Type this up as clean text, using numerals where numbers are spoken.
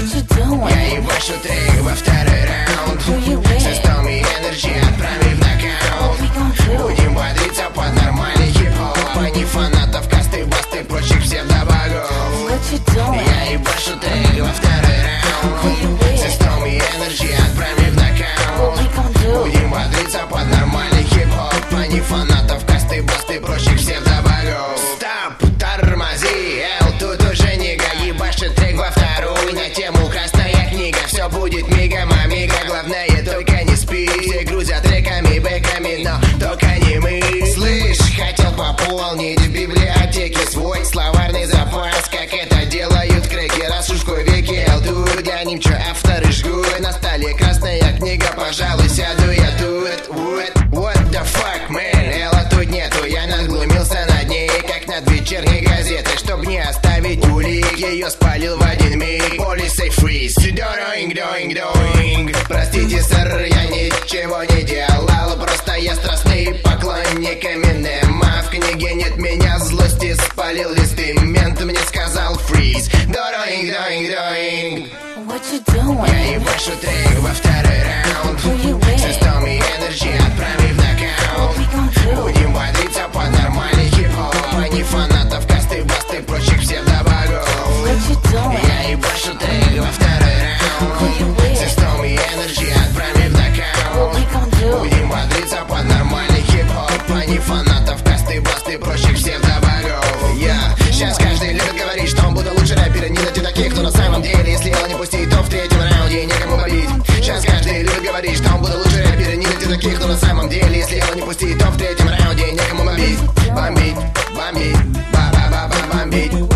Я ебашу трек во второй раунд. System и Energy отправи в нокаут. Будем бодриться под нормальный хип-хоп, а не фанатов касты, басты, прочих псевдобогов. Я ебашу трек во второй раунд. System и Energy отправи в нокаут. Будем бодриться под нормальный хип-хоп, а не фанатов касты, басты, прочих псевдобогов. Стоп, тормози, тут уже не ебашит трек во вторую. На тему красная книга, все будет мигом, амиго. Главное, только не спи. Все грузят треками, бэками, но только не мы. Слышь, хотел пополнить в библиотеке свой словарный запас, как это делают креки, рассушку веки. Тут для них что авторы жгут. На столе красная книга, пожалуй, сяду я тут. What the fuck, man? Элла тут нету, я надглумился над ней, как над вечерней газетой, чтоб не оставить улик. Ее спалил в один миг. Police say freeze. Doing. Простите, сэр, я ничего не делал, просто я страстный поклонник Эминема. В книге нет меня злости, спалил листы. Мент мне сказал freeze. Doing. Я ебашу трек во второй раунд. System и Energy отправи в нокаут. Будем бодриться под нормальный хип-хоп, а не фанатов касты, басты, прочих псевдобогов. Я ебашу трек во второй раунд. System и Energy отправи в нокаут. Будем бодриться под нормальный хип-хоп, а не фанатов касты, басты, прочих псевдобогов. Сейчас каждый любит говорить, что он будет лучше рэпера. Не найти таких, кто на самом деле, если его не пустить, то в третьем раунде некому побить. Сейчас каждый любит говорить, что он будет лучше рэпера. Не найти таких, кто на самом деле, если его не пустить, то в третьем раунде некому побить. Бомбить, ба-ба-ба-бомбить.